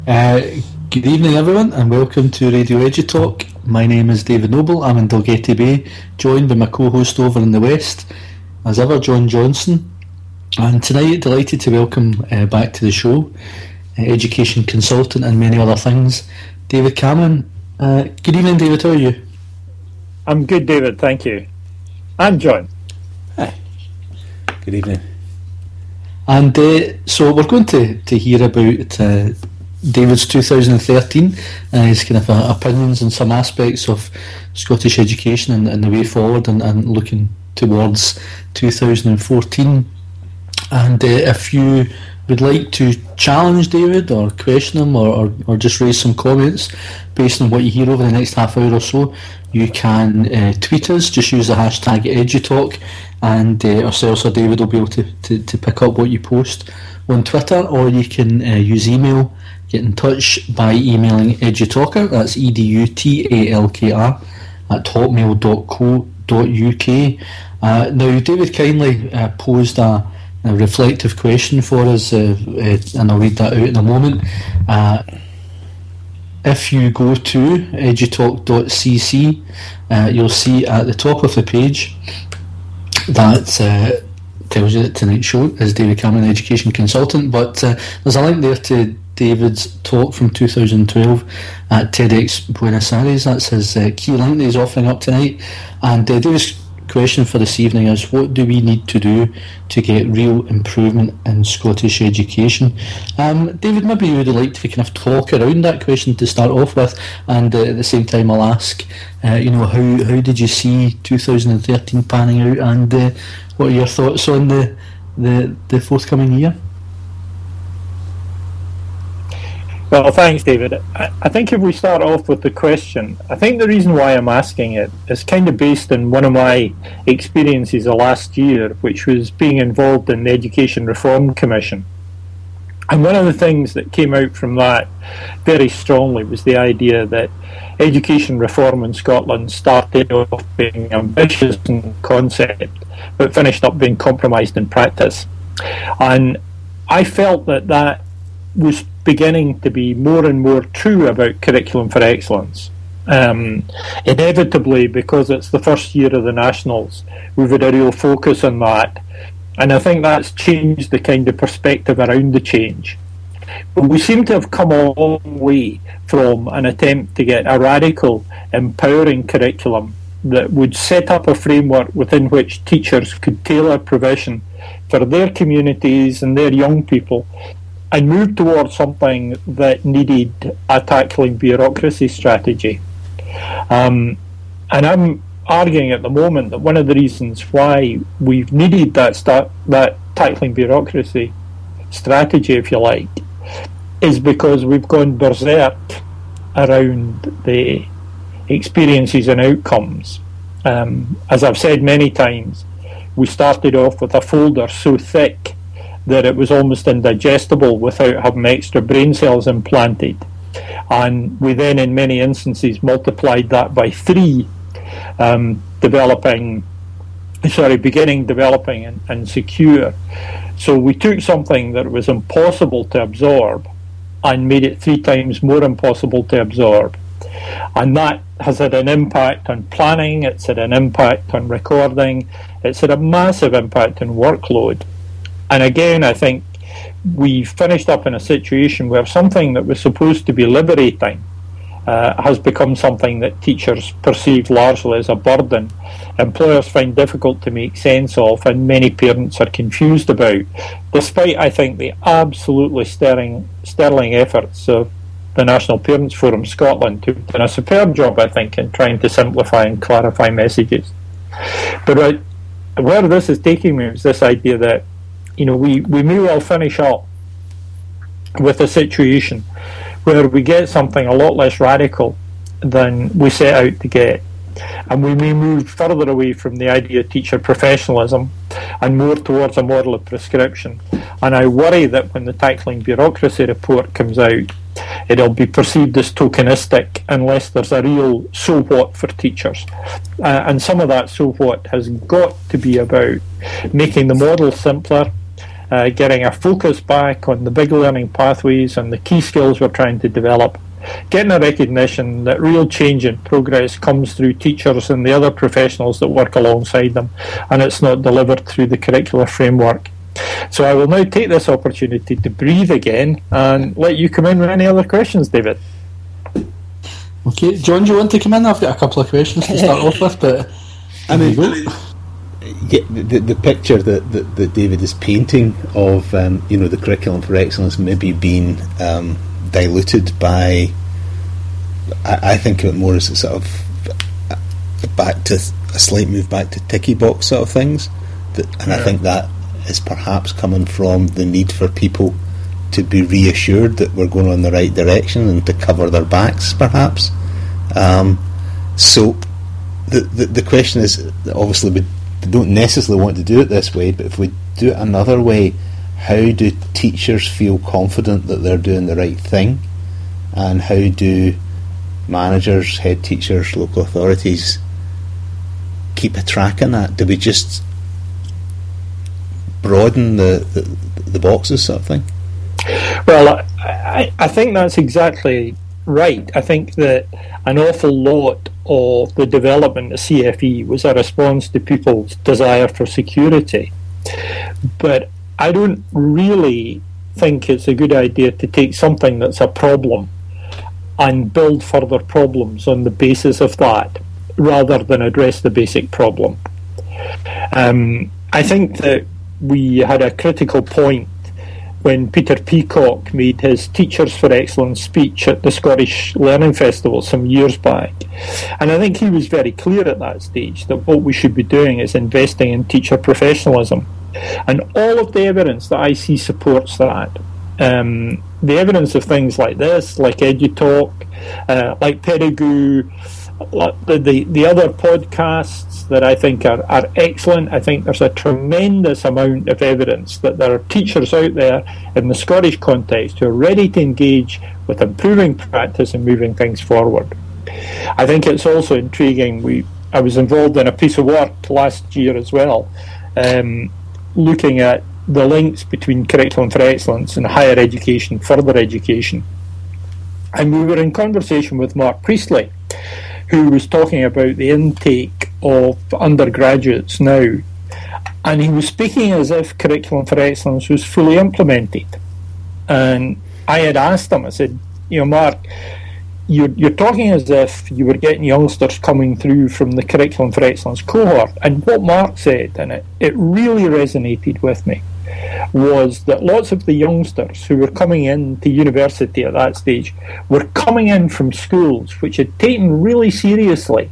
Uh, Good evening, everyone, and welcome to Radio EduTalk. My name is David Noble. I'm in Dalgety Bay, joined by my co-host over in the West, as ever, John Johnson. And tonight, delighted to welcome back to the show, education consultant and many other things, David Cameron. Good evening, David. How are you? I'm good, David. Thank you. I'm John. Hi. Good evening. And so we're going to hear about David's 2013 and his kind of opinions on some aspects of Scottish education and the way forward, and looking towards 2014. And if you would like to challenge David or question him or just raise some comments based on what you hear over the next half hour or so, you can tweet us. Just use the hashtag EduTalk, and ourselves or David will be able to pick up what you post on Twitter, or you can use email. Get in touch by emailing edutalker, that's EDUTALKR, at hotmail.co.uk. Now, David kindly posed a reflective question for us, and I'll read that out in a moment. If you go to edutalk.cc, you'll see at the top of the page that tells you that tonight's show is David Cameron, Education Consultant, but there's a link there to David's talk from 2012 at TEDx Buenos Aires. That's his key link that he's offering up tonight. And David's question for this evening is, what do we need to do to get real improvement in Scottish education? David, maybe you would like to kind of talk around that question to start off with, and at the same time I'll ask, how did you see 2013 panning out, and what are your thoughts on the forthcoming year? Well, thanks, David. I think if we start off with the question, I think the reason why I'm asking it is kind of based on one of my experiences of last year, which was being involved in the Education Reform Commission. And one of the things that came out from that very strongly was the idea that education reform in Scotland started off being ambitious in concept, but finished up being compromised in practice. And I felt that was beginning to be more and more true about Curriculum for Excellence. Inevitably, because it's the first year of the Nationals, we've had a real focus on that, and I think that's changed the kind of perspective around the change. But we seem to have come a long way from an attempt to get a radical, empowering curriculum that would set up a framework within which teachers could tailor provision for their communities and their young people, and move towards something that needed a tackling bureaucracy strategy. And I'm arguing at the moment that one of the reasons why we've needed that tackling bureaucracy strategy, if you like, is because we've gone berserk around the experiences and outcomes. As I've said many times, we started off with a folder so thick that it was almost indigestible without having extra brain cells implanted. And we then, in many instances, multiplied that by 3, beginning, developing, and secure. So we took something that was impossible to absorb and made it 3 times more impossible to absorb. And that has had an impact on planning, it's had an impact on recording, it's had a massive impact on workload. And again, I think we finished up in a situation where something that was supposed to be liberating has become something that teachers perceive largely as a burden, employers find difficult to make sense of, and many parents are confused about, despite, I think, the absolutely sterling efforts of the National Parents Forum Scotland, who've done a superb job, I think, in trying to simplify and clarify messages. But where this is taking me is this idea that we may well finish up with a situation where we get something a lot less radical than we set out to get. And we may move further away from the idea of teacher professionalism and more towards a model of prescription. And I worry that when the Tackling Bureaucracy report comes out, it'll be perceived as tokenistic unless there's a real so what for teachers. And some of that so what has got to be about making the model simpler, getting a focus back on the big learning pathways and the key skills we're trying to develop, getting a recognition that real change and progress comes through teachers and the other professionals that work alongside them, and it's not delivered through the curricular framework. So I will now take this opportunity to breathe again and let you come in with any other questions, David. Okay, John, do you want to come in? I've got a couple of questions to start off with, but I mean, the picture that David is painting of the curriculum for excellence maybe being diluted by, I think of it more as a sort of a slight move back to ticky box sort of things, I think that is perhaps coming from the need for people to be reassured that we're going in the right direction and to cover their backs, perhaps. So the question is, obviously we don't necessarily want to do it this way, but if we do it another way, how do teachers feel confident that they're doing the right thing, and how do managers, head teachers, local authorities keep a track on that? Do we just broaden the boxes, sort of thing? Well, I think that's exactly right. I think that an awful lot of the development of CFE was a response to people's desire for security. But I don't really think it's a good idea to take something that's a problem and build further problems on the basis of that, rather than address the basic problem. I think that we had a critical point when Peter Peacock made his Teachers for Excellence speech at the Scottish Learning Festival some years back. And I think he was very clear at that stage that what we should be doing is investing in teacher professionalism. And all of the evidence that I see supports that. The evidence of things like this, like EduTalk, like Pedagogue, the other podcasts that I think are excellent. I think there's a tremendous amount of evidence that there are teachers out there in the Scottish context who are ready to engage with improving practice and moving things forward. I think it's also intriguing. I was involved in a piece of work last year as well, looking at the links between Curriculum for Excellence and higher education, further education. And we were in conversation with Mark Priestley, who was talking about the intake of undergraduates now. And he was speaking as if Curriculum for Excellence was fully implemented. And I had asked him, I said, Mark, you're talking as if you were getting youngsters coming through from the Curriculum for Excellence cohort. And what Mark said, and it really resonated with me, was that lots of the youngsters who were coming into university at that stage were coming in from schools which had taken really seriously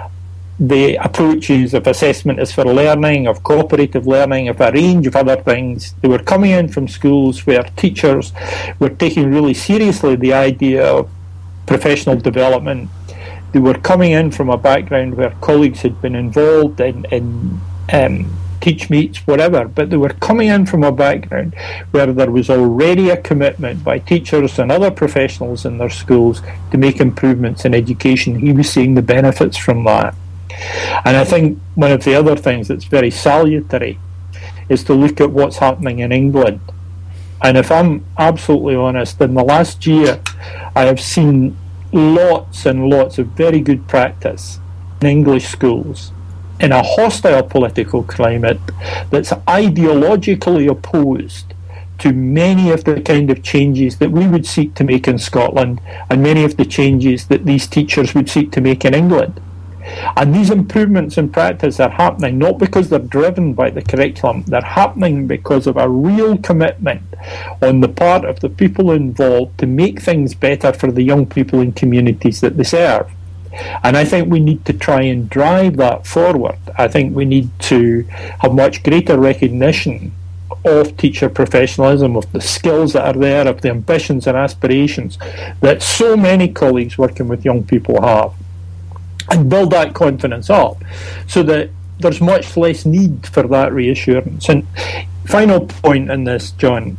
the approaches of assessment as for learning, of cooperative learning, of a range of other things. They were coming in from schools where teachers were taking really seriously the idea of professional development. They were coming in from a background where colleagues had been involved in teach meets, whatever, but they were coming in from a background where there was already a commitment by teachers and other professionals in their schools to make improvements in education. He was seeing the benefits from that. And I think one of the other things that's very salutary is to look at what's happening in England. And if I'm absolutely honest, in the last year I have seen lots and lots of very good practice in English schools in a hostile political climate that's ideologically opposed to many of the kind of changes that we would seek to make in Scotland and many of the changes that these teachers would seek to make in England. And these improvements in practice are happening not because they're driven by the curriculum, they're happening because of a real commitment on the part of the people involved to make things better for the young people in communities that they serve. And I think we need to try and drive that forward. I think we need to have much greater recognition of teacher professionalism, of the skills that are there, of the ambitions and aspirations that so many colleagues working with young people have, and build that confidence up so that there's much less need for that reassurance. And final point in this, John,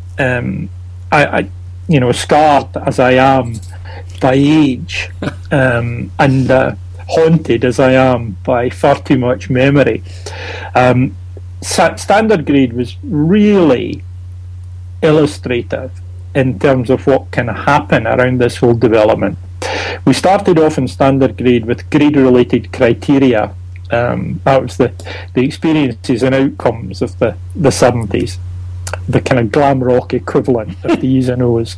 I scarred as I am by age and haunted as I am by far too much memory. Standard grade was really illustrative in terms of what can happen around this whole development. We started off in standard grade with grade-related criteria. That was the experiences and outcomes of the 70s, the kind of glam rock equivalent of the E's and O's.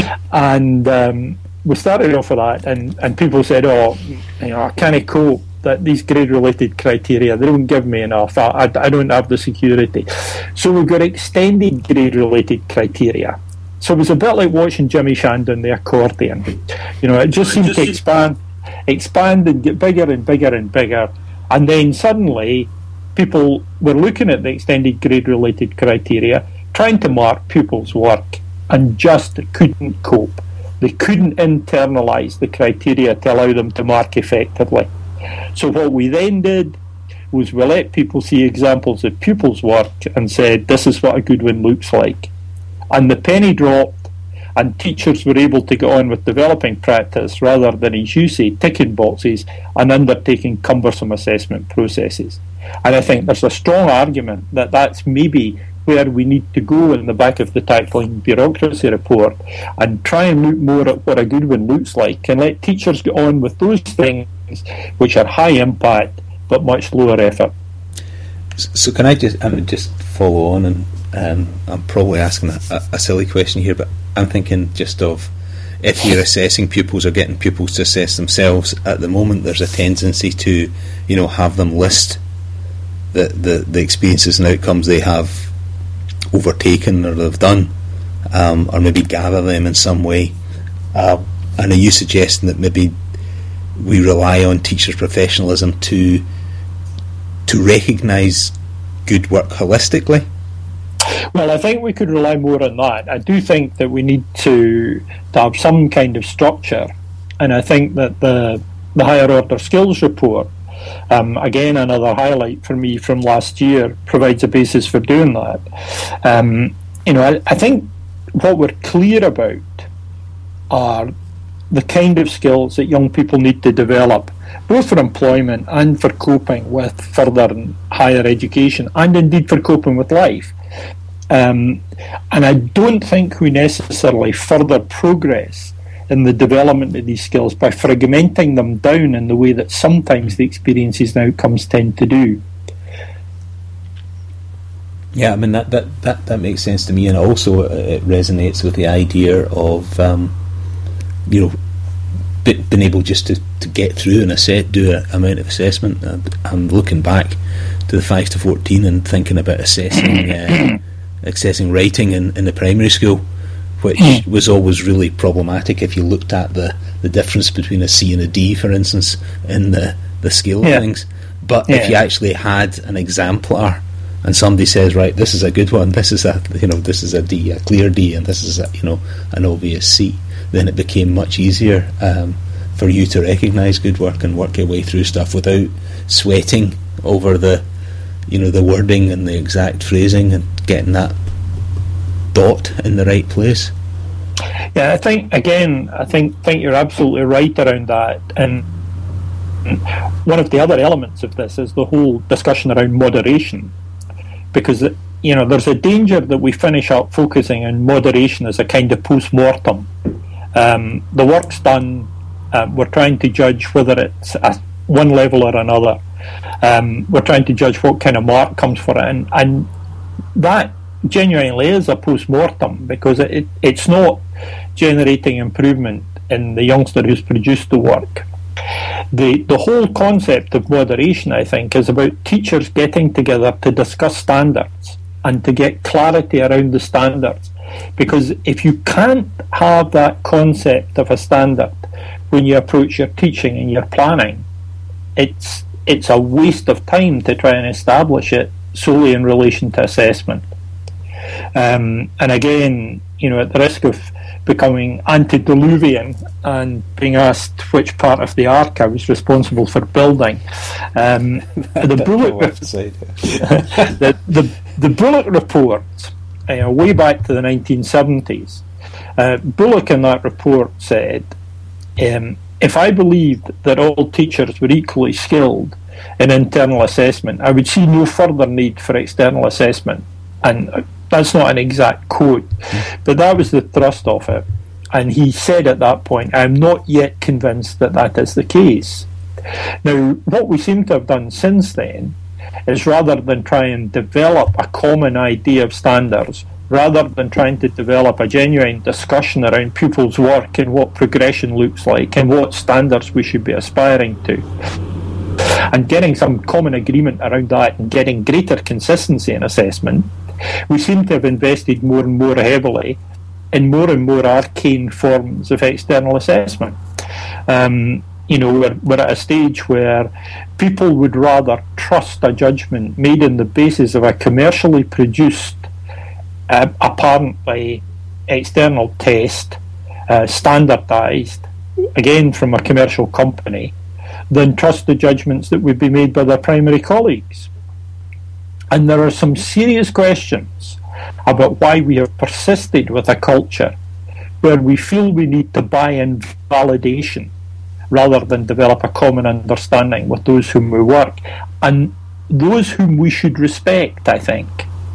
And we started off with that, and people said, I can't cope, that these grade-related criteria, they don't give me enough, I don't have the security. So we got extended grade-related criteria. So it was a bit like watching Jimmy Shandon, the accordion. It just seemed to expand and get bigger and bigger and bigger. And then suddenly, people were looking at the extended grade-related criteria, trying to mark pupils' work, and just couldn't cope. They couldn't internalise the criteria to allow them to mark effectively. So what we then did was we let people see examples of pupils' work and said, this is what a good one looks like. And the penny dropped, and teachers were able to get on with developing practice rather than, as you say, ticking boxes and undertaking cumbersome assessment processes. And I think there's a strong argument that that's maybe where we need to go in the back of the Tackling Bureaucracy report, and try and look more at what a good one looks like, and let teachers get on with those things which are high impact but much lower effort. So can I just follow on, and I'm probably asking a silly question here, but I'm thinking just of, if you're assessing pupils or getting pupils to assess themselves, at the moment there's a tendency to have them list the experiences and outcomes they have overtaken or they've done, or maybe gather them in some way. And are you suggesting that maybe we rely on teachers' professionalism to recognise good work holistically? Well, I think we could rely more on that. I do think that we need to have some kind of structure, and I think that the Higher Order Skills Report, again another highlight for me from last year, provides a basis for doing that. I think what we're clear about are the kind of skills that young people need to develop, both for employment and for coping with further and higher education, and indeed for coping with life. And I don't think we necessarily further progress in the development of these skills by fragmenting them down in the way that sometimes the experiences and outcomes tend to do. Yeah, I mean that makes sense to me, and also it resonates with the idea of being able just to get through and do an amount of assessment. I'm looking back to the 5 to 14 and thinking about assessing writing in the primary school, which was always really problematic if you looked at the difference between a C and a D, for instance, in the scale of things. But if you actually had an exemplar, and somebody says, right, this is a good one, this is a D, a clear D, and this is an obvious C, then it became much easier for you to recognise good work and work your way through stuff without sweating over the wording and the exact phrasing and getting that dot in the right place. Yeah, I think you're absolutely right around that. And one of the other elements of this is the whole discussion around moderation, because there's a danger that we finish up focusing on moderation as a kind of post-mortem. The work's done, we're trying to judge whether it's at one level or another. We're trying to judge what kind of mark comes for it, and that genuinely is a post-mortem, because it's not generating improvement in the youngster who's produced the work. The whole concept of moderation, I think, is about teachers getting together to discuss standards and to get clarity around the standards. Because if you can't have that concept of a standard when you approach your teaching and your planning, it's a waste of time to try and establish it solely in relation to assessment. And again, at the risk of becoming antediluvian and being asked which part of the ark I was responsible for building, the Bullock report, way back to the 1970s, Bullock in that report said, if I believed that all teachers were equally skilled in internal assessment, I would see no further need for external assessment. And That's not an exact quote, but that was the thrust of it. And he said at that point, I'm not yet convinced that that is the case. Now, what we seem to have done since then is, rather than try and develop a common idea of standards, rather than trying to develop a genuine discussion around pupils' work and what progression looks like and what standards we should be aspiring to, and getting some common agreement around that and getting greater consistency in assessment, we seem to have invested more and more heavily in more and more arcane forms of external assessment. We're at a stage where people would rather trust a judgment made on the basis of a commercially produced, apparently external test, standardised, again from a commercial company, than trust the judgments that would be made by their primary colleagues. And there are some serious questions about why we have persisted with a culture where we feel we need to buy in validation rather than develop a common understanding with those whom we work, and those whom we should respect, I think.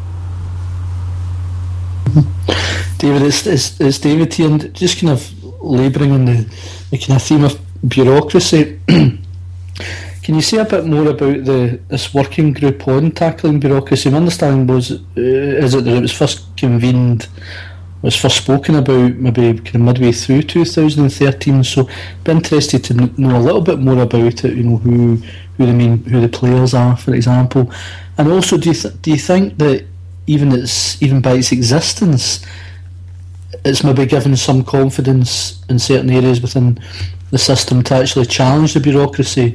David, it's David here, and just kind of labouring on the kind of theme of bureaucracy. Can you say a bit more about this working group on tackling bureaucracy? My understanding was is it that it was first convened, was first spoken about maybe kind of midway through 2013. So, I'd be interested to know a little bit more about it. Who the players are, for example, and also do you think that even by its existence, it's maybe given some confidence in certain areas within the system to actually challenge the bureaucracy?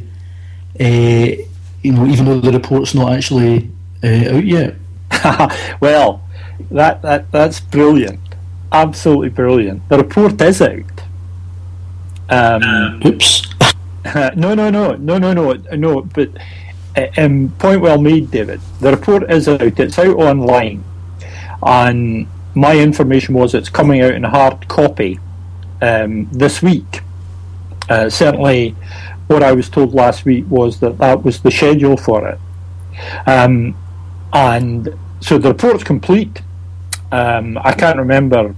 Even though the report's not actually out yet. Well, that's brilliant, absolutely brilliant. The report is out. Oops. No. But point well made, David. The report is out. It's out online, and my information was it's coming out in hard copy this week. Certainly, what I was told last week was that was the schedule for it. And so the report's complete. I can't remember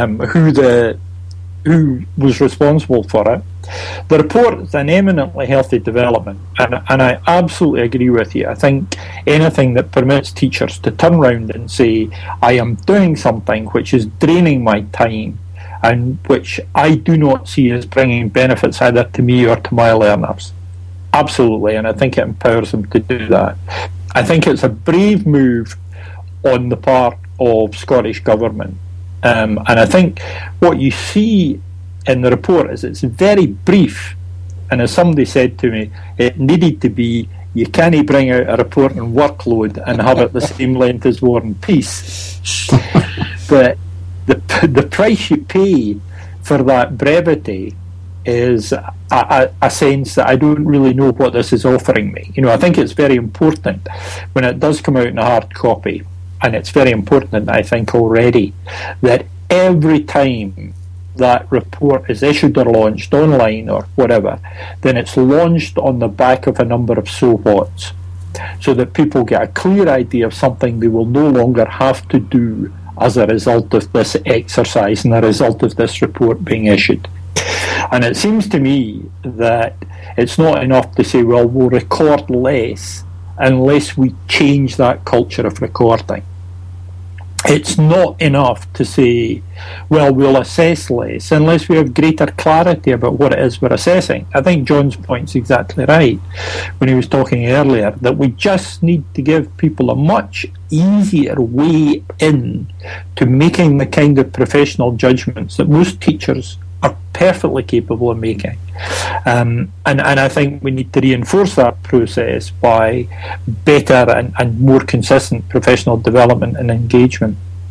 who was responsible for it. The report is an eminently healthy development, and I absolutely agree with you. I think anything that permits teachers to turn around and say, I am doing something which is draining my time and which I do not see as bringing benefits either to me or to my learners. Absolutely, and I think it empowers them to do that. I think it's a brave move on the part of Scottish Government. And I think what you see in the report is it's very brief, and as somebody said to me, it needed to be, you can't bring out a report on workload and have it the same length as War and Peace. But the price you pay for that brevity is a sense that I don't really know what this is offering me. I think it's very important when it does come out in a hard copy, and it's very important, I think, already, that every time that report is issued or launched online or whatever, then it's launched on the back of a number of so whats, so that people get a clear idea of something they will no longer have to do as a result of this exercise and a result of this report being issued. And it seems to me that it's not enough to say, well, we'll record less unless we change that culture of recording. It's not enough to say, well, we'll assess less unless we have greater clarity about what it is we're assessing. I think John's point's exactly right when he was talking earlier, that we just need to give people a much easier way in to making the kind of professional judgments that most teachers are perfectly capable of making. And I think we need to reinforce that process by better and more consistent professional development and engagement.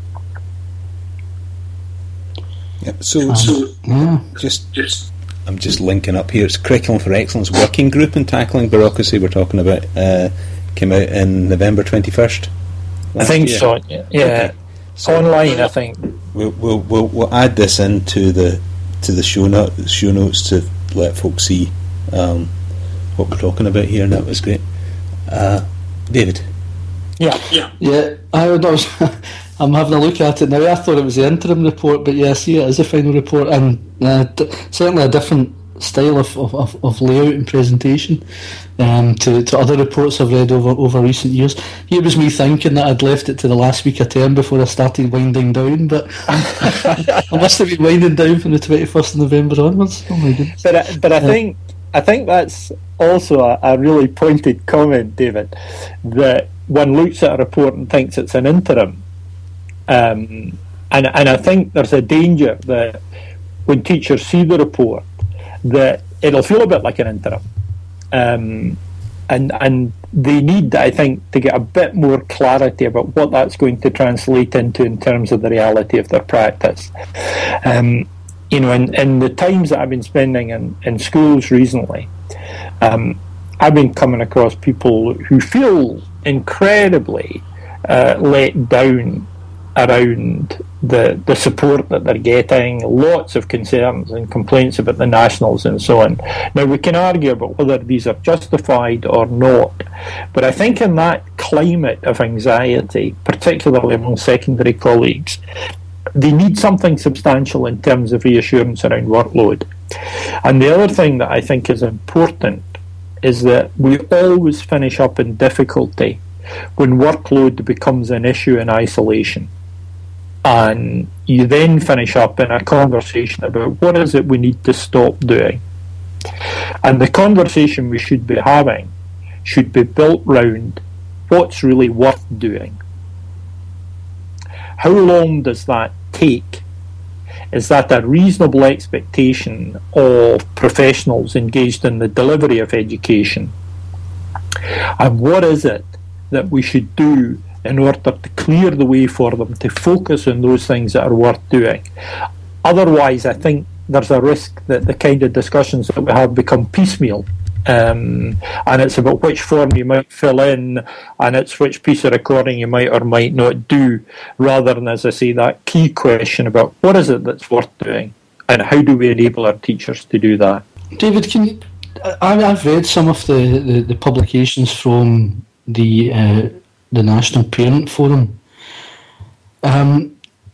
Yep. So I'm just linking up here. It's Curriculum for Excellence Working Group in Tackling Bureaucracy we're talking about. Came out in November 21st. I think year. So. Yeah. Okay. So online, I think. We'll add this into the show notes to let folks see what we're talking about here, and that was great. David. Yeah. I I'm having a look at it now. I thought it was the interim report, but yeah, I see it as a final report, and certainly a different style of layout and presentation to other reports I've read over recent years. Here was me thinking that I'd left it to the last week of term before I started winding down, but I must have been winding down from the 21st of November onwards. Oh my goodness. But I think that's also a really pointed comment, David, that one looks at a report and thinks it's an interim. And I think there's a danger that when teachers see the report, that it'll feel a bit like an interim. And they need, I think, to get a bit more clarity about what that's going to translate into in terms of the reality of their practice. In the times that I've been spending in schools recently, I've been coming across people who feel incredibly let down around the support that they're getting, lots of concerns and complaints about the Nationals and so on. Now, we can argue about whether these are justified or not, but I think in that climate of anxiety, particularly among secondary colleagues, they need something substantial in terms of reassurance around workload. And the other thing that I think is important is that we always finish up in difficulty when workload becomes an issue in isolation. And you then finish up in a conversation about what is it we need to stop doing. And the conversation we should be having should be built round what's really worth doing. How long does that take? Is that a reasonable expectation of professionals engaged in the delivery of education? And what is it that we should do in order to clear the way for them to focus on those things that are worth doing? Otherwise, I think there's a risk that the kind of discussions that we have become piecemeal. And it's about which form you might fill in, and it's which piece of recording you might or might not do, rather than, as I say, that key question about what is it that's worth doing, and how do we enable our teachers to do that. David, I've read some of the publications from the National Parent Forum. Do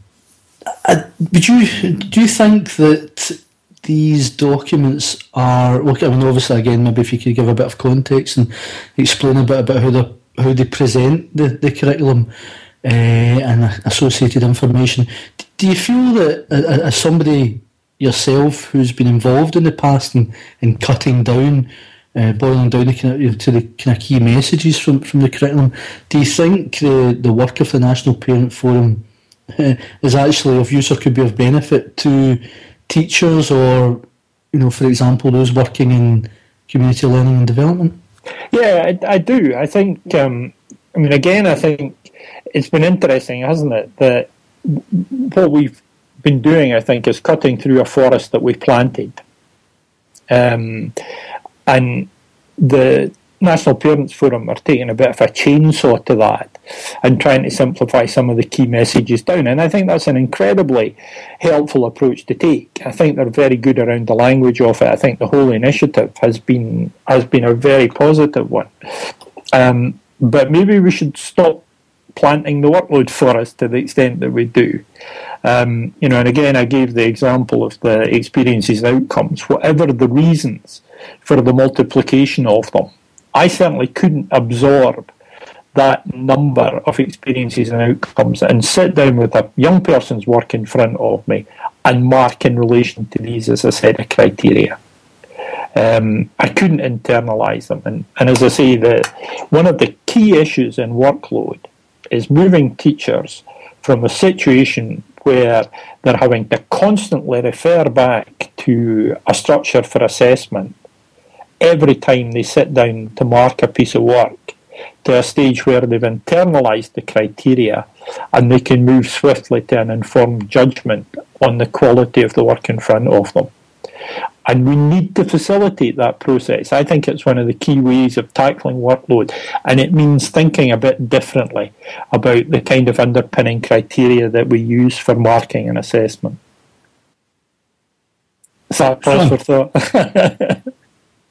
you think that these documents are, I mean, obviously, again, maybe if you could give a bit of context and explain a bit about how they present the curriculum and associated information. Do you feel that, as somebody yourself who's been involved in the past in cutting down, boiling down to the kind of key messages from the curriculum, do you think the work of the National Parent Forum is actually of use or could be of benefit to teachers or, for example, those working in community learning and development? Yeah, I do. I think, I think it's been interesting, hasn't it, that what we've been doing, I think, is cutting through a forest that we've planted. And the National Parents Forum are taking a bit of a chainsaw to that and trying to simplify some of the key messages down. And I think that's an incredibly helpful approach to take. I think they're very good around the language of it. I think the whole initiative has been a very positive one. But maybe we should stop planting the workload forest to the extent that we do. And again, I gave the example of the experiences and outcomes. Whatever the reasons for the multiplication of them, I certainly couldn't absorb that number of experiences and outcomes and sit down with a young person's work in front of me and mark in relation to these as a set of criteria. I couldn't internalise them. And as I say, one of the key issues in workload is moving teachers from a situation where they're having to constantly refer back to a structure for assessment every time they sit down to mark a piece of work, to a stage where they've internalised the criteria and they can move swiftly to an informed judgment on the quality of the work in front of them. And we need to facilitate that process. I think it's one of the key ways of tackling workload, and it means thinking a bit differently about the kind of underpinning criteria that we use for marking and assessment. Is that pause for thought?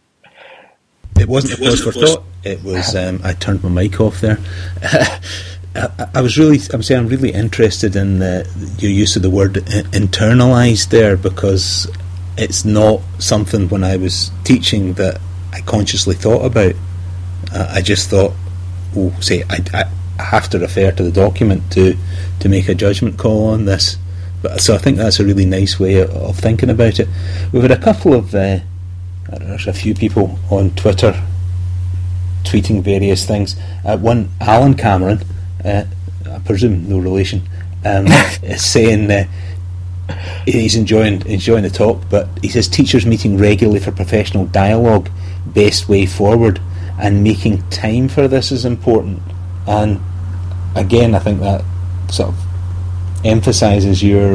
It wasn't a pause for thought. It was I turned my mic off there. I'm really interested in your use of the word internalised there, because it's not something when I was teaching that I consciously thought about. I just thought, I have to refer to the document to make a judgment call on this. So I think that's a really nice way of thinking about it. We've had a couple of there's a few people on Twitter tweeting various things. One, Alan Cameron, I presume no relation, is saying he's enjoying the talk, but he says teachers meeting regularly for professional dialogue, best way forward, and making time for this is important. And again, I think that sort of emphasises your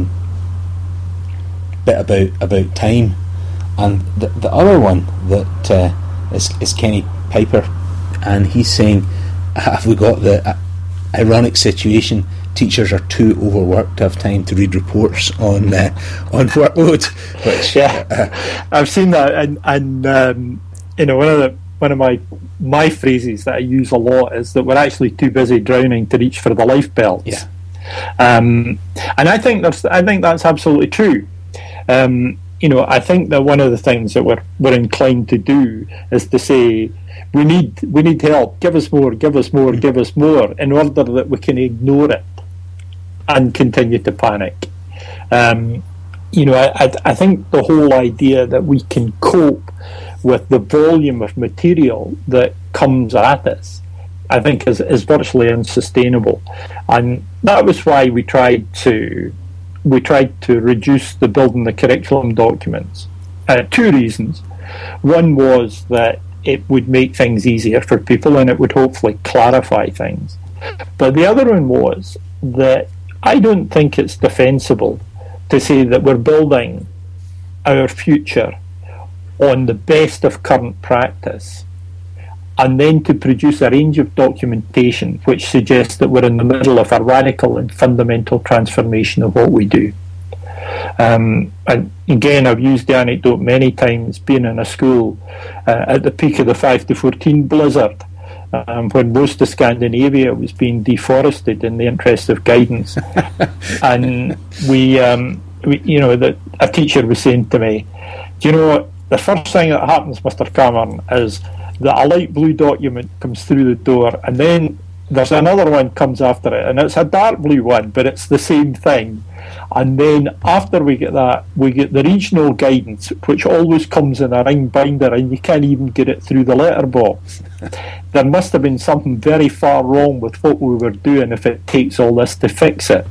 bit about time. And the other one that is Kenny Piper, and he's saying, have we got the ironic situation, teachers are too overworked to have time to read reports on workload? Which, I've seen that, and one of my phrases that I use a lot is that we're actually too busy drowning to reach for the lifebelts. Yeah. And I think that's absolutely true. I think that one of the things that we're inclined to do is to say we need help. Give us more, give us more, give us more, in order that we can ignore it and continue to panic. I think the whole idea that we can cope with the volume of material that comes at us, I think is virtually unsustainable, and that was why we tried to reduce the building the curriculum documents. 2 reasons. One was that it would make things easier for people and it would hopefully clarify things. But the other one was that I don't think it's defensible to say that we're building our future on the best of current practice, and then to produce a range of documentation which suggests that we're in the middle of a radical and fundamental transformation of what we do. And again, I've used the anecdote many times, being in a school at the peak of the 5 to 14 blizzard, when most of Scandinavia was being deforested in the interest of guidance. And a teacher was saying to me, do you know what, the first thing that happens, Mr. Cameron, is that a light blue document comes through the door, and then there's another one comes after it, and it's a dark blue one, but it's the same thing. And then after we get that, we get the regional guidance, which always comes in a ring binder, and you can't even get it through the letterbox. There must have been something very far wrong with what we were doing if it takes all this to fix it.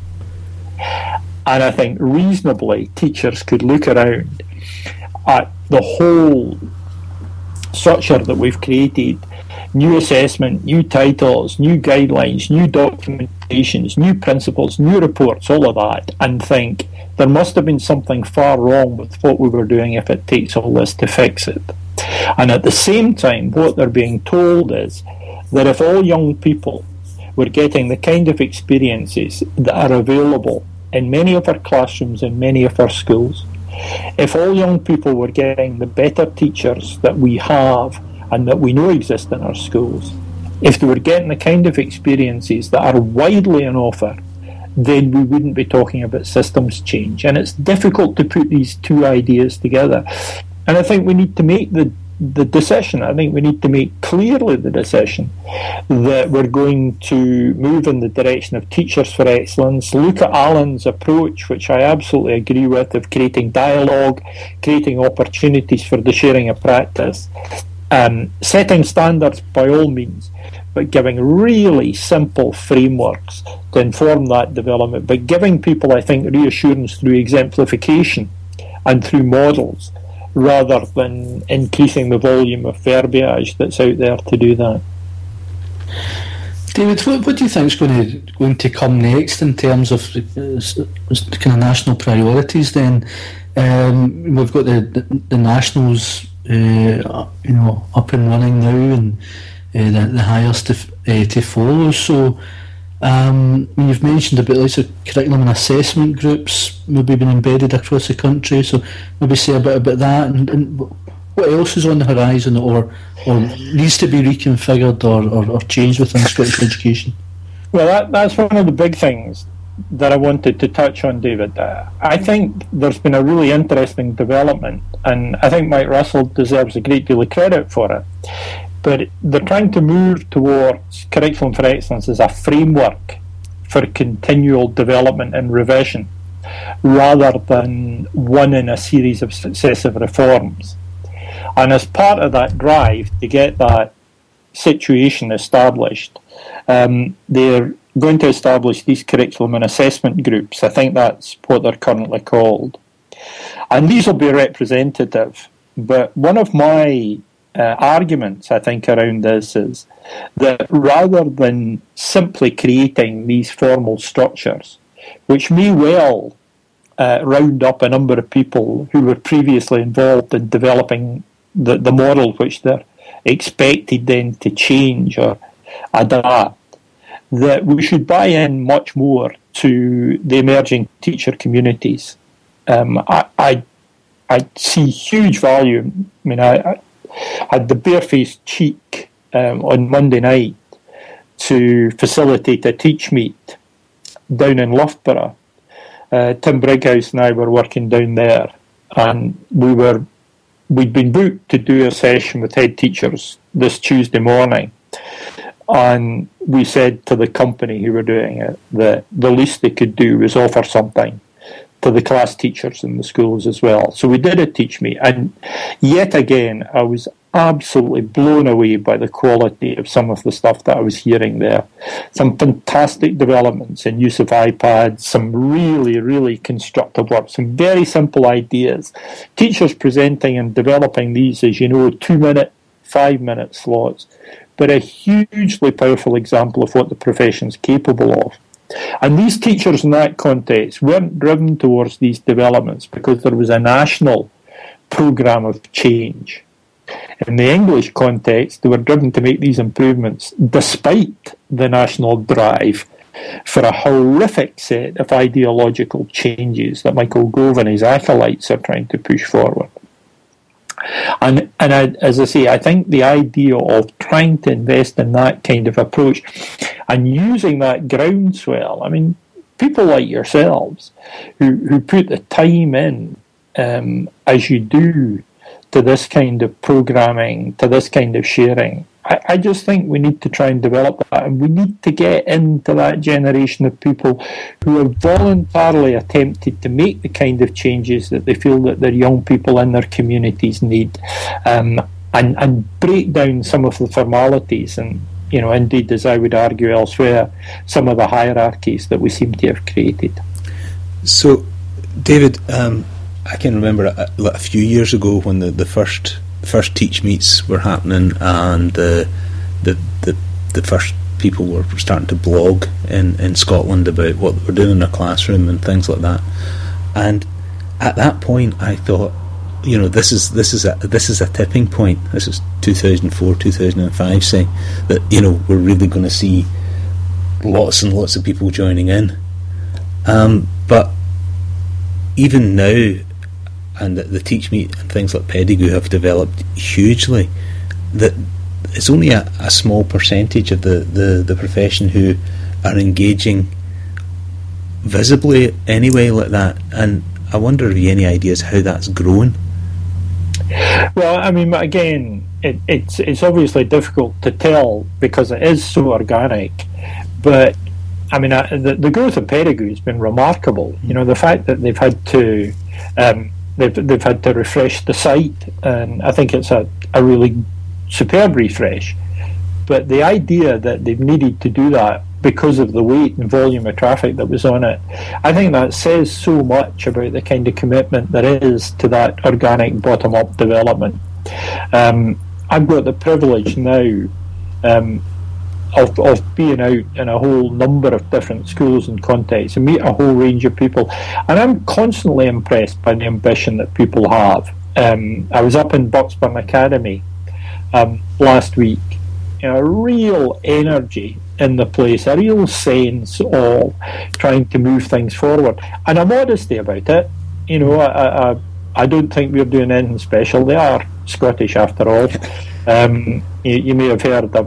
And I think reasonably teachers could look around at the whole structure that we've created, new assessment, new titles, new guidelines, new documentations, new principles, new reports, all of that, and think there must have been something far wrong with what we were doing if it takes all this to fix it. And at the same time, what they're being told is that if all young people were getting the kind of experiences that are available in many of our classrooms in many of our schools, if all young people were getting the better teachers that we have and that we know exist in our schools, if they were getting the kind of experiences that are widely on offer, then we wouldn't be talking about systems change. And it's difficult to put these two ideas together. And I think we need to make the decision, I think we need to make clearly the decision that we're going to move in the direction of Teachers for Excellence, look at Alan's approach, which I absolutely agree with, of creating dialogue, creating opportunities for the sharing of practice, setting standards by all means, but giving really simple frameworks to inform that development, but giving people, I think, reassurance through exemplification and through models, rather than increasing the volume of verbiage that's out there to do that. David, what do you think is going to come next in terms of kind of national priorities? Then we've got the nationals, up and running now, and the hires to follow. So, you've mentioned a bit like curriculum and assessment groups maybe being embedded across the country. So maybe say a bit about that, and what else is on the horizon or needs to be reconfigured or changed within Scottish education? Well, that's one of the big things that I wanted to touch on, David. I think there's been a really interesting development, and I think Mike Russell deserves a great deal of credit for it. But they're trying to move towards Curriculum for Excellence as a framework for continual development and revision, rather than one in a series of successive reforms. And as part of that drive to get that situation established, they're going to establish these curriculum and assessment groups. I think that's what they're currently called. And these will be representative. But one of my arguments, I think, around this is that rather than simply creating these formal structures, which may well round up a number of people who were previously involved in developing the model which they're expected then to change or adapt, that we should buy in much more to the emerging teacher communities. I see huge value. I mean, I had the barefaced cheek on Monday night to facilitate a teach meet down in Loughborough. Tim Brighouse and I were working down there, and we'd been booked to do a session with head teachers this Tuesday morning. And we said to the company who were doing it that the least they could do was offer something to the class teachers in the schools as well. So we did a teach me, and yet again I was absolutely blown away by the quality of some of the stuff that I was hearing there. Some fantastic developments in use of iPads, some really, really constructive work, some very simple ideas. Teachers presenting and developing these, as you know, 2-minute, 5-minute slots, but a hugely powerful example of what the profession's capable of. And these teachers in that context weren't driven towards these developments because there was a national programme of change. In the English context, they were driven to make these improvements despite the national drive for a horrific set of ideological changes that Michael Gove and his acolytes are trying to push forward. And as I say, I think the idea of trying to invest in that kind of approach and using that groundswell, I mean, people like yourselves who put the time in as you do to this kind of programming, to this kind of sharing, I just think we need to try and develop that, and we need to get into that generation of people who have voluntarily attempted to make the kind of changes that they feel that their young people in their communities need, and break down some of the formalities and, you know, indeed, as I would argue elsewhere, some of the hierarchies that we seem to have created. So, David, I can remember a few years ago when the first teach meets were happening, and the first people were starting to blog in Scotland about what they were doing in their classroom and things like that. And at that point, I thought, you know, this is a tipping point. This is 2004, 2005, say that, you know, we're really going to see lots and lots of people joining in. But even now, and the Teach Me and things like Pedagogue have developed hugely, that it's only a small percentage of the profession who are engaging visibly anyway like that. And I wonder if you have any ideas how that's grown. Well, I mean, again, it's obviously difficult to tell because it is so organic, but I mean, the growth of Pedagogue has been remarkable. You know, the fact that they've had to they've had to refresh the site, and I think it's a really superb refresh. But the idea that they've needed to do that because of the weight and volume of traffic that was on it, I think that says so much about the kind of commitment there is to that organic bottom-up development. I've got the privilege now of being out in a whole number of different schools and contexts and meet a whole range of people, and I'm constantly impressed by the ambition that people have. I was up in Bucksburn Academy last week. You know, a real energy in the place, a real sense of trying to move things forward, and a modesty about it. You know, I don't think we're doing anything special. They are Scottish after all. You may have heard them.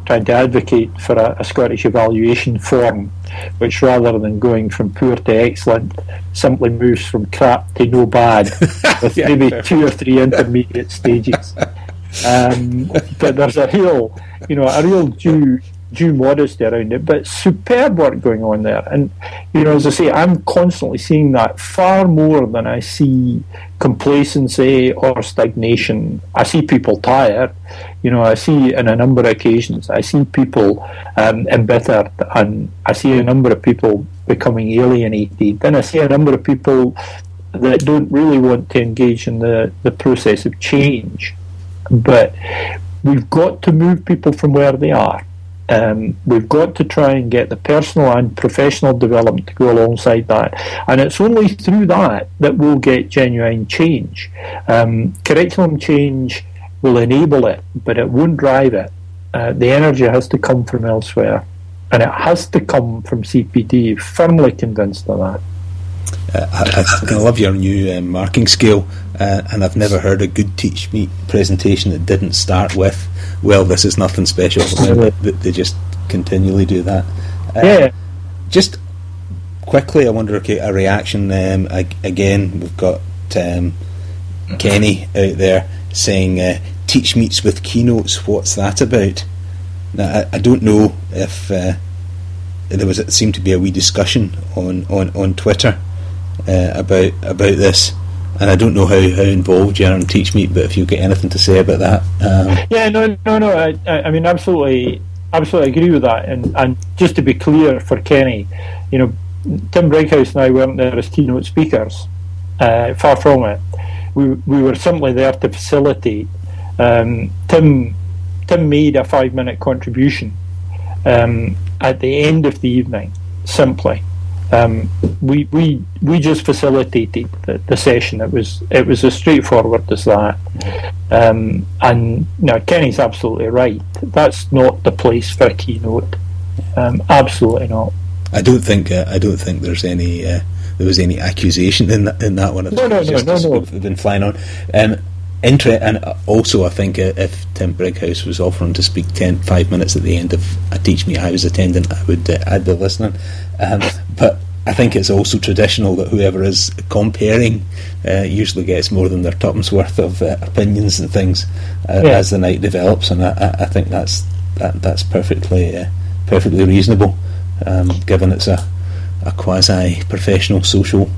trying to advocate for a Scottish evaluation form, which rather than going from poor to excellent, simply moves from crap to no bad, with maybe 2 or 3 intermediate stages. But there's a real due modesty around it, but superb work going on there. And, as I say, I'm constantly seeing that far more than I see complacency or stagnation. I see people tired. I see on a number of occasions, I see people embittered, and I see a number of people becoming alienated. Then I see a number of people that don't really want to engage in the process of change. But we've got to move people from where they are. We've got to try and get the personal and professional development to go alongside that, and it's only through that we'll get genuine change. Curriculum change will enable it, but it won't drive it. The energy has to come from elsewhere, and it has to come from CPD. Firmly convinced of that. I love your new marking scale, and I've never heard a good Teach Meet presentation that didn't start with, well, this is nothing special. They just continually do that. Yeah. Just quickly, I wonder, a reaction. Again, we've got Kenny out there saying, Teach Meets with keynotes, what's that about? Now, I don't know if it seemed to be a wee discussion on Twitter about this, and I don't know how involved you are in Teach Meet, but if you've got anything to say about that. I mean, absolutely agree with that, and just to be clear for Kenny, Tim Brighouse and I weren't there as keynote speakers, far from it. We were simply there to facilitate. Tim made a 5-minute contribution at the end of the evening, simply. We just facilitated the session. It was as straightforward as that. And no, Kenny's absolutely right. That's not the place for a keynote. Absolutely not. I don't think there's any there was any accusation in that one. No. We've been flying on. And also, I think if Tim Brighouse was offering to speak 5 minutes at the end of a Teach Me I was attending, I'd be listening. But I think it's also traditional that whoever is comparing usually gets more than their tuppence worth of opinions and things as the night develops, and I think that's perfectly reasonable, given it's a quasi-professional social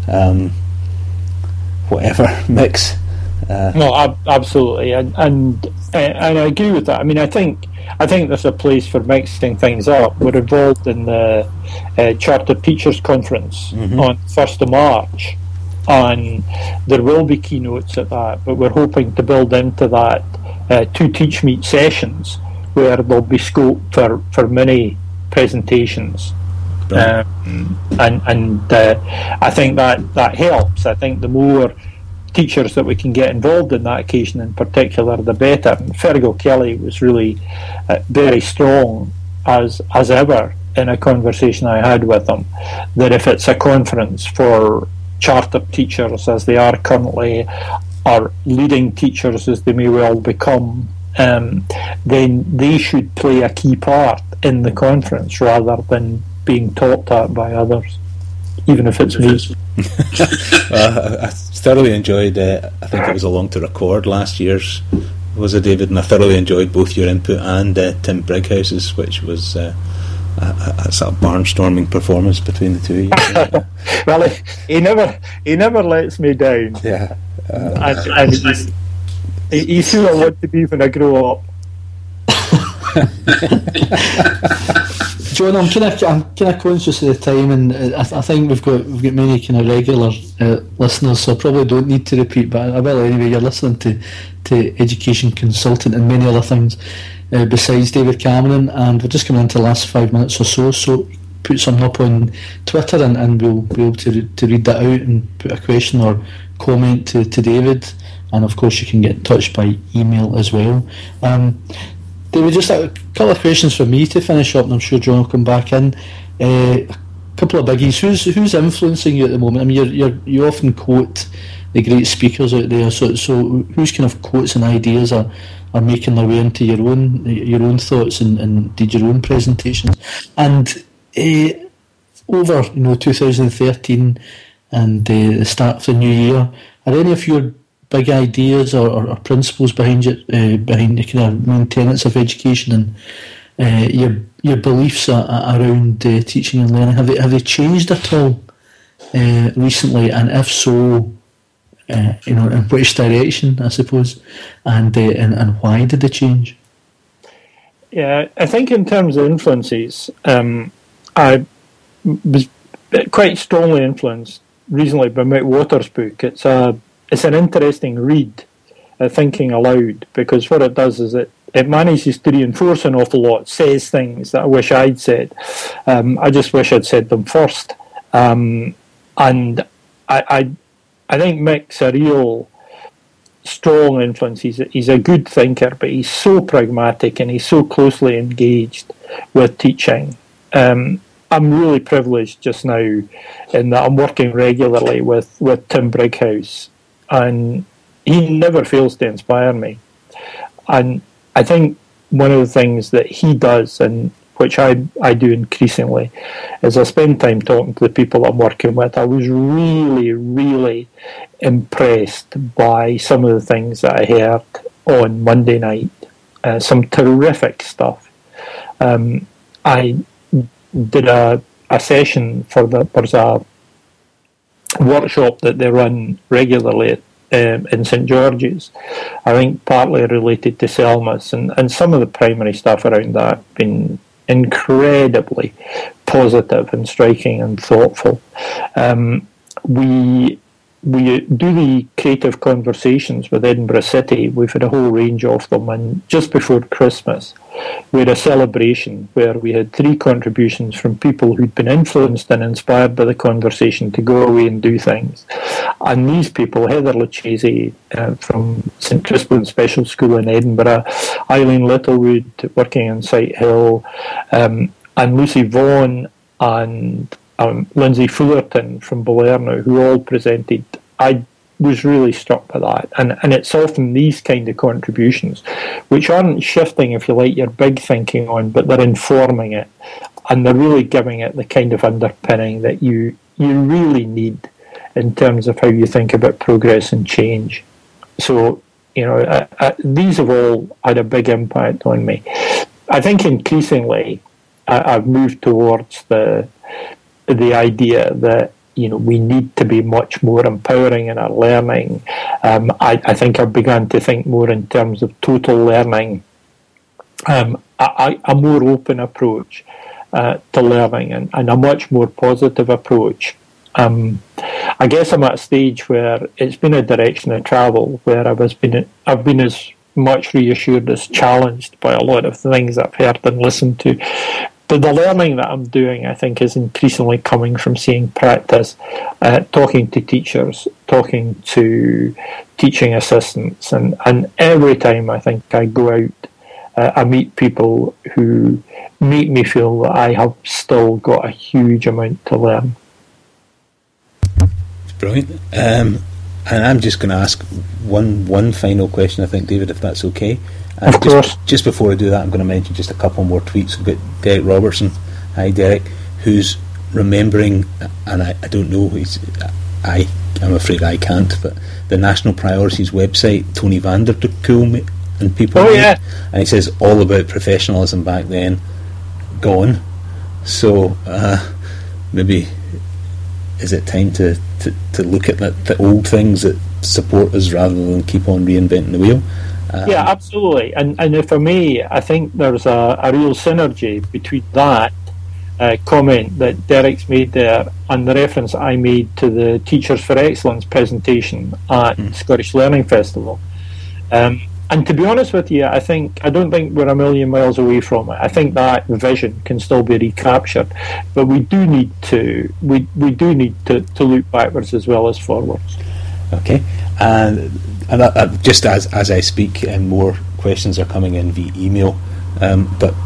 whatever mix. No, absolutely, and I agree with that. I mean, I think there's a place for mixing things up. We're involved in the Chartered Teachers Conference on 1st of March, and there will be keynotes at that, but we're hoping to build into that 2 Teach Meet sessions where there'll be scope for many presentations. And I think that helps. I think the more teachers that we can get involved in that occasion in particular, the better. And Fergal Kelly was really very strong as ever in a conversation I had with him, that if it's a conference for chartered teachers as they are currently, or leading teachers as they may well become, then they should play a key part in the conference rather than being talked at by others, even if it's me. I thoroughly enjoyed, I think it was along to record last year's, was it, David? And I thoroughly enjoyed both your input and Tim Brighouse's, which was a sort of barnstorming performance between the two of you. Well, he never lets me down. Yeah. And he's who I want to be when I grow up. John, I'm kind of conscious of the time, and I think we've got many kind of regular listeners, so I probably don't need to repeat. But I will anyway. You're listening to Education Consultant and many other things besides David Cameron, and we're just coming into the last 5 minutes or so. So put something up on Twitter, and we'll be able to read that out and put a question or comment to David, and of course you can get in touch by email as well. David, just a couple of questions for me to finish up, and I'm sure John will come back in. A couple of biggies. Who's influencing you at the moment? I mean, you often quote the great speakers out there. So whose kind of quotes and ideas are are making their way into your own thoughts and indeed your own presentations. And over 2013 and the start of the new year, are any of your big ideas or principles behind the kind of main tenets of education and your beliefs around teaching and learning, have they changed at all recently? And if so, in which direction, I suppose, and why did they change? Yeah, I think in terms of influences, I was quite strongly influenced recently by Mick Waters' book. It's an interesting read, Thinking Aloud, because what it does is it manages to reinforce an awful lot, says things that I wish I'd said. I just wish I'd said them first. And I think Mick's a real strong influence. He's a good thinker, but he's so pragmatic and he's so closely engaged with teaching. I'm really privileged just now in that I'm working regularly with Tim Brighouse, and he never fails to inspire me. And I think one of the things that he does, and which I do increasingly, is I spend time talking to the people I'm working with. I was really, really impressed by some of the things that I heard on Monday night. Some terrific stuff. I did a session there's a workshop that they run regularly in St George's, I think partly related to Selmas, and some of the primary stuff around that have been incredibly positive and striking and thoughtful. We do the creative conversations with Edinburgh City. We've had a whole range of them, and just before Christmas we had a celebration where we had 3 contributions from people who'd been influenced and inspired by the conversation to go away and do things. And these people, Heather Lucchese from St Crispin Special School in Edinburgh, Eileen Littlewood working in Sighthill, and Lucy Vaughan and Lindsay Fullerton from Balerno, who all presented. I was really struck by that, and it's often these kind of contributions which aren't shifting, if you like, your big thinking on, but they're informing it, and they're really giving it the kind of underpinning that you really need in terms of how you think about progress and change. So these have all had a big impact on me. I think increasingly I've moved towards the idea that we need to be much more empowering in our learning. I think I've begun to think more in terms of total learning, a more open approach to learning, and a much more positive approach. I guess I'm at a stage where it's been a direction of travel where I've been as much reassured as challenged by a lot of things I've heard and listened to. But the learning that I'm doing, I think, is increasingly coming from seeing practice, talking to teachers, talking to teaching assistants, and every time I think I go out, I meet people who make me feel that I have still got a huge amount to learn. Brilliant. And I'm just going to ask one final question, I think, David, if that's okay. Of course. Just before I do that, I'm going to mention just a couple more tweets. We've got Derek Robertson, hi Derek, who's remembering, and I don't know, I'm afraid I can't, but the National Priorities website, Tony Vanderkool and people. Oh yeah. And he says all about professionalism back then, gone. So maybe is it time to look at the old things that support us rather than keep on reinventing the wheel? Yeah, absolutely. And if I may, I think there's a real synergy between that comment that Derek's made there and the reference I made to the Teachers for Excellence presentation at Scottish Learning Festival. And to be honest with you, I don't think we're a million miles away from it. I think that vision can still be recaptured, but we do need to look backwards as well as forwards. Okay, and just as I speak, more questions are coming in via email. But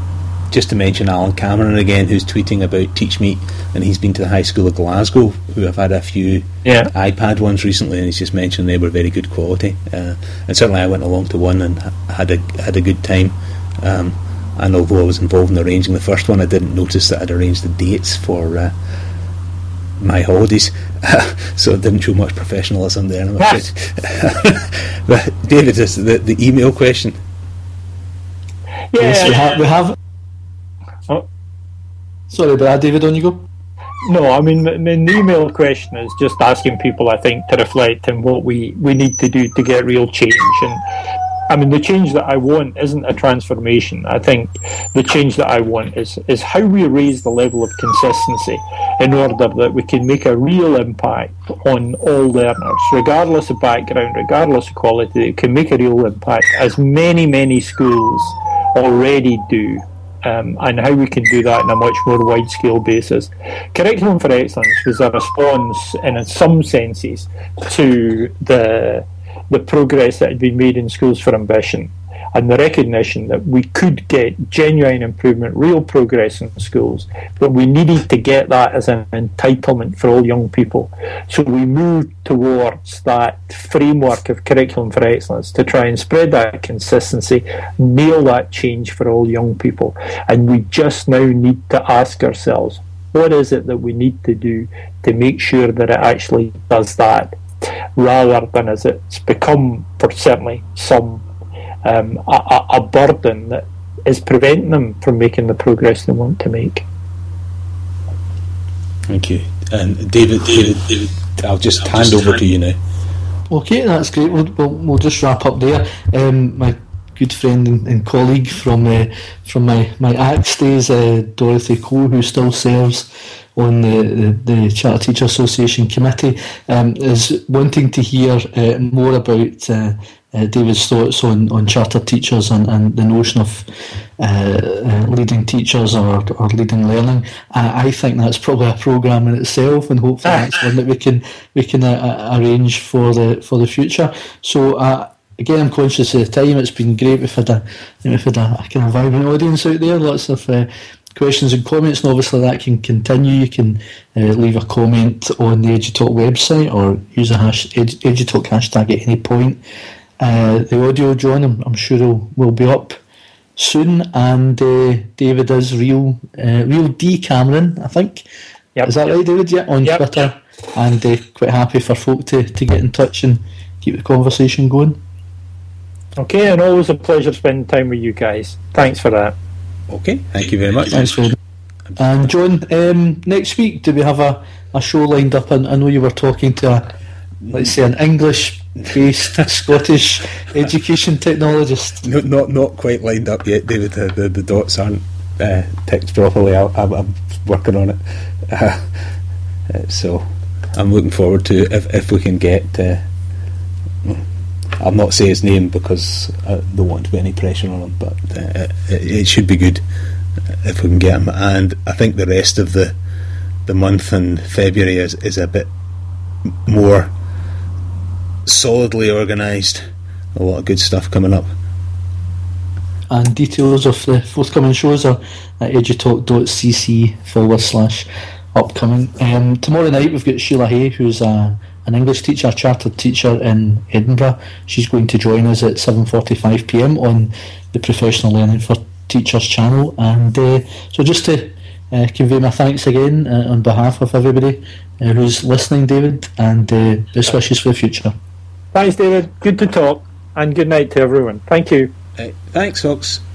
just to mention Alan Cameron again, who's tweeting about TeachMeet, and he's been to the High School of Glasgow, who have had a few iPad ones recently, and he's just mentioned they were very good quality. And certainly I went along to one and had a good time. And although I was involved in arranging the first one, I didn't notice that I'd arranged the dates for my holidays, so it didn't show much professionalism there, I'm afraid. But David, is the email question? Yes, we have. Oh. Sorry, but David, on you go. No, I mean, the email question is just asking people, I think, to reflect on what we need to do to get real change. And I mean, the change that I want isn't a transformation. I think the change that I want is how we raise the level of consistency in order that we can make a real impact on all learners, regardless of background, regardless of quality. It can make a real impact, as many schools already do, and how we can do that on a much more wide-scale basis. Curriculum for Excellence was a response, in some senses, to the progress that had been made in Schools for Ambition, and the recognition that we could get genuine improvement, real progress in schools, but we needed to get that as an entitlement for all young people. So we moved towards that framework of Curriculum for Excellence to try and spread that consistency, nail that change for all young people. And we just now need to ask ourselves, what is it that we need to do to make sure that it actually does that, rather than as it's become, for certainly some, a burden that is preventing them from making the progress they want to make. Thank you. And David, I'll just hand over to you now. Okay, that's great. We'll just wrap up there. My good friend and colleague from my ACTS days, Dorothy Coe, who still serves on the Chartered Teacher Association committee, is wanting to hear more about David's thoughts on chartered teachers and the notion of leading teachers or leading learning. I think that's probably a programme in itself, and hopefully that's one that we can arrange for the future. So again, I'm conscious of the time. It's been great. We've had a kind of vibrant audience out there. Lots of questions and comments, and obviously that can continue. You can leave a comment on the EduTalk website or use a EduTalk hashtag at any point. The audio, John, I'm sure will be up soon, and David is real D Cameron, I think. Yep. Is that right, David? Yeah, on Twitter, and quite happy for folk to get in touch and keep the conversation going. Okay, and always a pleasure spending time with you guys. Thanks for that. Okay, thank you very much. Thanks for that. And John, next week, do we have a show lined up? And I know you were talking to let's say an English-based Scottish education technologist. Not quite lined up yet, David. The dots aren't ticked properly. I'm working on it. So I'm looking forward to if we can get. I'll not say his name because I don't want to put any pressure on him, but it should be good if we can get him. And I think the rest of the month in February is a bit more solidly organised. A lot of good stuff coming up. And details of the forthcoming shows are at edutalk.cc/upcoming. Tomorrow night we've got Sheila Hay, who's an English teacher, a chartered teacher in Edinburgh. She's going to join us at 7:45pm on the Professional Learning for Teachers channel. And so just to convey my thanks again on behalf of everybody who's listening, David, and best wishes for the future. Thanks, David. Good to talk, and good night to everyone. Thank you. Thanks, folks.